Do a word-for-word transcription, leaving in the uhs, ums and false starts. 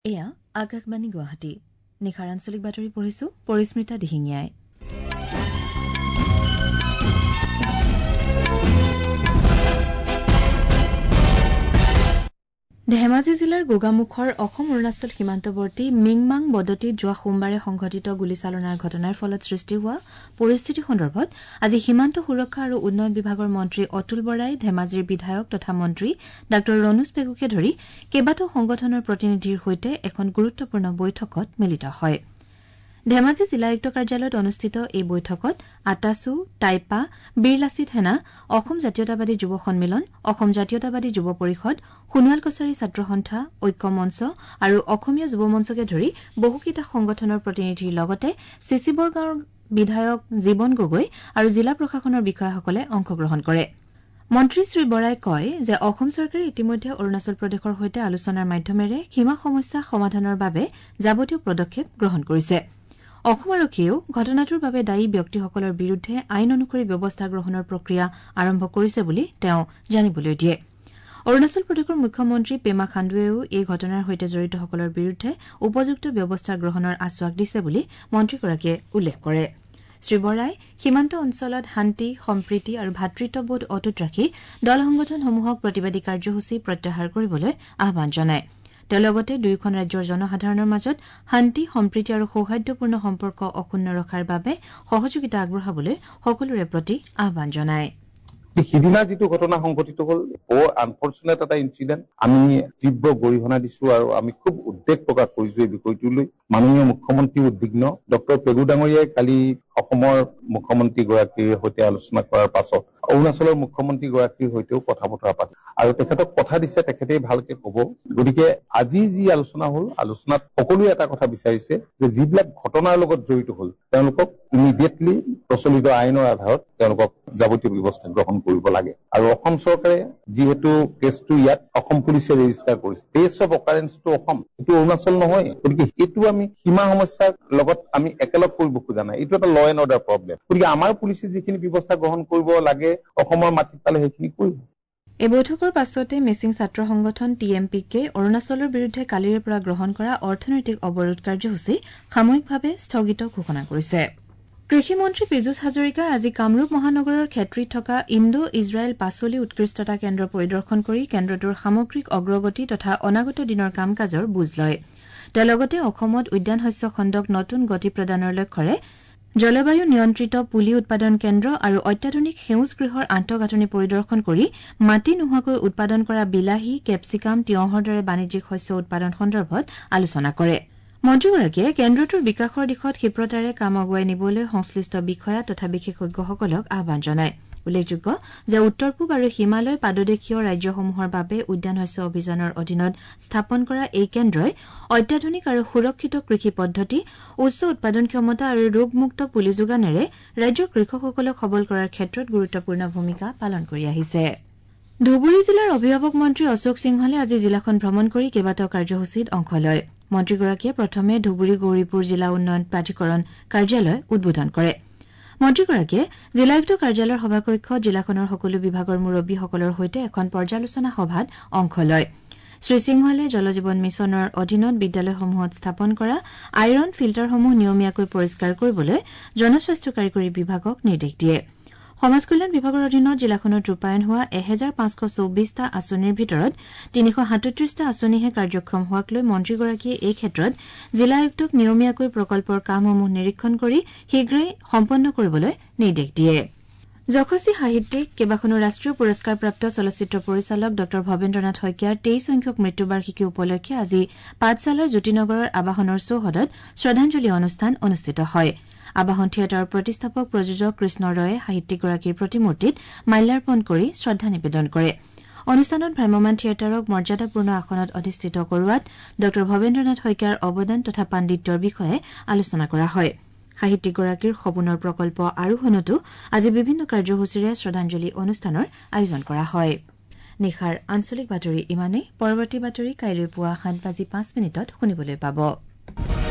এয়া আকাশবাণী গুৱাহাটী নিশাৰ আঞ্চলিক বাতৰি পঢ়িছো পৰিস্মিতা দিহিঙীয়াই। ধেমাজি জিলাৰ গোগামুখৰ অসম অৰুণাচল সীমান্তৱৰ্তী মিংমাং বদতিত যোৱা সোমবাৰে সংঘটিত গুলীচালনাৰ ঘটনাৰ ফলত সৃষ্টি হোৱা পৰিস্থিতি সন্দৰ্ভত আজি সীমান্ত সুৰক্ষা আৰু উন্নয়ন বিভাগৰ মন্ত্ৰী অতুল বৰাই ধেমাজিৰ বিধায়ক তথা মন্ত্ৰী ডাঃ ৰণোজ পেগুকে ধৰি কেইবাটাও সংগঠনৰ প্ৰতিনিধিৰ সৈতে এখন গুৰুত্বপূৰ্ণ বৈঠকত মিলিত হয়। ধেমাজি জিলা আয়ুক্ত কাৰ্যালয়ত অনুষ্ঠিত এই বৈঠকত আটাছু টাইপা বীৰ লাচিত সেনা অসম জাতীয়তাবাদী যুৱ সন্মিলন অসম জাতীয়তাবাদী যুৱ পৰিষদ সোণোৱাল কছাৰী ছাত্ৰ সন্থা ঐক্য মঞ্চ আৰু অসমীয়া যুৱ মঞ্চকে ধৰি বহুকেইটা সংগঠনৰ প্ৰতিনিধিৰ লগতে চিচিবৰ গাঁৱৰ বিধায়ক জীৱন গগৈ আৰু জিলা প্ৰশাসনৰ বিষয়াসকলে অংশগ্ৰহণ কৰে। মন্ত্ৰী শ্ৰী বৰাই কয় যে অসম চৰকাৰে ইতিমধ্যে অৰুণাচল প্ৰদেশৰ সৈতে আলোচনাৰ মাধ্যমেৰে সীমা সমস্যা সমাধানৰ বাবে যাৱতীয় পদক্ষেপ গ্ৰহণ কৰিছে। অসম আৰক্ষীয়েও ঘটনাটোৰ বাবে দায়ী ব্যক্তিসকলৰ বিৰুদ্ধে আইন অনুসৰি ব্যৱস্থা গ্ৰহণৰ প্ৰক্ৰিয়া আৰম্ভ কৰিছে বুলি তেওঁ জানিবলৈ দিয়ে। অৰুণাচল প্ৰদেশৰ মুখ্যমন্ত্ৰী পেমা খাণ্ডুৱেও এই ঘটনাৰ সৈতে জড়িতসকলৰ বিৰুদ্ধে উপযুক্ত ব্যৱস্থা গ্ৰহণৰ আশ্বাস দিছে বুলি মন্ত্ৰীগৰাকীয়ে উল্লেখ কৰে। শ্ৰী বৰাই সীমান্ত অঞ্চলত শান্তি সম্প্ৰীতি আৰু ভাতৃত্ববোধ অটুট ৰাখি দল সংগঠনসমূহক প্ৰতিবাদী কাৰ্যসূচী প্ৰত্যাহাৰ কৰিবলৈ আহান জনায়। তেওঁ লগতে দুয়োখন ৰাজ্যৰ জনসাধাৰণৰ মাজত শান্তি সম্প্ৰীতি আৰু সৌহাৰ্দ্যপূৰ্ণ সম্পৰ্ক অক্ষুণ্ণ ৰখাৰ বাবে সহযোগিতা আগবঢ়াবলৈ সকলোৰে প্ৰতি আহান জনায়। সিদিনা যিটো ঘটনা সংঘটিত হল বৰ আনফৰ্চুনেট এটা ইনচিডেণ্ট। আমি তীব্ৰ গৰিহণা দিছো আৰু আমি খুব উদ্বেগ প্ৰকাশ কৰিছো এই বিষয়টোলৈ। মাননীয় মুখ্যমন্ত্ৰী উদ্বিগ্ন। ডক্টৰ পেগু ডাঙৰীয়াই কালি অসমৰ মুখ্যমন্ত্ৰী গৰাকীৰ সৈতে আলোচনা কৰাৰ পাছত অৰুণাচলৰ মুখ্যমন্ত্ৰী গৰাকীৰ সৈতেও কথা বতৰা পাতিছে আৰু তেখেতক কথা দিছে তেখেতেই ভালকে কব। গতিকে আজি যি আলোচনা হল আলোচনাত সকলোৱে এটা কথা বিচাৰিছে যে যিবিলাক ঘটনাৰ লগত জড়িত হল তেওঁলোকক ইমিডিয়েটলি প্ৰচলিত আইনৰ আধাৰত তেওঁলোকক যাৱতীয় ব্যৱস্থা গ্ৰহণ কৰিব লাগে। আৰু অসম চৰকাৰে যিহেতু কেছটো ইয়াত অসম পুলিচে ৰেজিষ্টাৰ কৰিছে, প্লেচ অফ অকাৰেন্সটো অসম, এইটো অৰুণাচল নহয়। গতিকে এইটো আমি সীমা সমস্যাৰ লগত আমি একেলগ কৰিব খোজা নাই। এইটো এটা ল এণ্ড অৰ্ডাৰ প্ৰব্লেম। গতিকে আমাৰ পুলিচে যিখিনি ব্যৱস্থা গ্ৰহণ কৰিব লাগে অসমৰ মাটিত পালে সেইখিনি কৰিব। এই বৈঠকৰ পাছতে মিচিং ছাত্ৰ সংগঠন টি এম পি কে অৰুণাচলৰ বিৰুদ্ধে কালিৰে পৰা গ্ৰহণ কৰা অৰ্থনৈতিক অৱৰোধ কাৰ্যসূচী সাময়িকভাৱে স্থগিত ঘোষণা কৰিছে। কৃষি মন্ত্ৰী পীযুষ হাজৰিকাই আজি কামৰূপ মহানগৰৰ ক্ষেত্ৰীত থকা ইণ্ডো ইজৰাইল পাচলি উৎকৃষ্টতা কেন্দ্ৰ পৰিদৰ্শন কৰি কেন্দ্ৰটোৰ সামগ্ৰিক অগ্ৰগতি তথা অনাগত দিনৰ কাম কাজৰ বুজ লয়। তেওঁ লগতে অসমত উদ্যান শস্য খণ্ডক নতুন গতি প্ৰদানৰ লক্ষ্যৰে জলবায়ু নিয়ন্ত্ৰিত পুলি উৎপাদন কেন্দ্ৰ আৰু অত্যাধুনিক সেউজ গৃহৰ আন্তঃগাঁথনি পৰিদৰ্শন কৰি মাটি নোহোৱাকৈ উৎপাদন কৰা বিলাহী কেপচিকাম তিয়হৰ দৰে বাণিজ্যিক শস্য উৎপাদন সন্দৰ্ভত আলোচনা কৰে। মন্ত্ৰীগৰাকীয়ে কেন্দ্ৰটোৰ বিকাশৰ দিশত ক্ষিপ্ৰতাৰে কাম আগুৱাই নিবলৈ সংশ্লিষ্ট বিষয়া তথা বিশেষজ্ঞসকলক আহান জনায়। উল্লেখযোগ্য যে উত্তৰ পূব আৰু হিমালয় পাদদেশীয় ৰাজ্যসমূহৰ বাবে উদ্যান শস্য অভিযানৰ অধীনত স্থাপন কৰা এই কেন্দ্ৰই অত্যাধুনিক আৰু সুৰক্ষিত কৃষি পদ্ধতি উচ্চ উৎপাদন ক্ষমতা আৰু ৰোগমুক্ত পুলি যোগানেৰে ৰাজ্যৰ কৃষকসকলক সবল কৰাৰ ক্ষেত্ৰত গুৰুত্বপূৰ্ণ ভূমিকা পালন কৰি আহিছে। ধুবুৰী জিলাৰ অভিভাৱক মন্ত্ৰী অশোক সিংহলে আজি জিলাখন ভ্ৰমণ কৰি কেইবাটাও কাৰ্যসূচীত অংশ লয়। মন্ত্ৰীগৰাকীয়ে প্ৰথমে ধুবুৰী গৌৰীপুৰ জিলা উন্নয়ন প্ৰাধিকৰণ কাৰ্যালয় উদ্বোধন কৰে। মন্ত্ৰীগৰাকীয়ে জিলায়ুক্ত কাৰ্যালয়ৰ সভাকক্ষত জিলাখনৰ সকলো বিভাগৰ মুৰব্বীসকলৰ সৈতে এখন পৰ্যালোচনা সভাত অংশ লয়। শ্ৰীসিংহলে জল জীৱন মিছনৰ অধীনত বিদ্যালয়সমূহত স্থাপন কৰা আইৰণ ফিল্টাৰসমূহ নিয়মীয়াকৈ পৰিষ্কাৰ কৰিবলৈ জনস্বাস্থ্য কাৰিকৰী বিভাগক নিৰ্দেশ দিয়ে। সমাজ কল্যাণ বিভাগৰ অধীনত জিলাখনত ৰূপায়ণ হোৱা এহেজাৰ পাঁচশ চৌবিশটা আঁচনিৰ ভিতৰত তিনিশ সাতত্ৰিশটা আঁচনিহে কাৰ্যক্ষম হোৱাক লৈ মন্ত্ৰীগৰাকীয়ে এই ক্ষেত্ৰত জিলা আয়ুক্তক নিয়মীয়াকৈ প্ৰকল্পৰ কামসমূহ নিৰীক্ষণ কৰি শীঘ্ৰেই সম্পন্ন কৰিবলৈ নিৰ্দেশ দিয়ে। যশস্বী সাহিত্যিক কেইবাখনো ৰাষ্ট্ৰীয় পুৰস্কাৰপ্ৰাপ্ত চলচ্চিত্ৰ পৰিচালক ড ভৱেন্দ্ৰনাথ শইকীয়াৰ তেইছ সংখ্যক মৃত্যুবাৰ্ষিকী উপলক্ষে আজি পাঠশালাৰ জ্যোতিনগৰৰ আবাহনৰ চৌহদত শ্ৰদ্ধাঞ্জলি অনুষ্ঠান অনুষ্ঠিত হয়। আবাহন থিয়েটাৰৰ প্ৰতিষ্ঠাপক প্ৰযোজক কৃষ্ণ ৰয়ে সাহিত্যিকগৰাকীৰ প্ৰতিমূৰ্তিত মাল্যাৰ্পণ কৰি শ্ৰদ্ধা নিবেদন কৰে। অনুষ্ঠানত ভ্ৰাম্যমাণ থিয়েটাৰক মৰ্যাদাপূৰ্ণ আসনত অধিষ্ঠিত কৰোৱাত ড ভৱেন্দ্ৰনাথ শইকীয়াৰ অৱদান তথা পাণ্ডিত্যৰ বিষয়ে আলোচনা কৰা হয়। সাহিত্যিকগৰাকীৰ সপোনৰ প্ৰকল্প আৰোহণতো আজি বিভিন্ন কাৰ্যসূচীৰে শ্ৰদ্ধাঞ্জলি অনুষ্ঠানৰ আয়োজন কৰা হয়। নিশাৰ আঞ্চলিক বাতৰি ইমানেই। পৰৱৰ্তী বাতৰি কাইলৈ পুৱা সাত বাজি পাঁচ মিনিটত শুনিবলৈ পাব।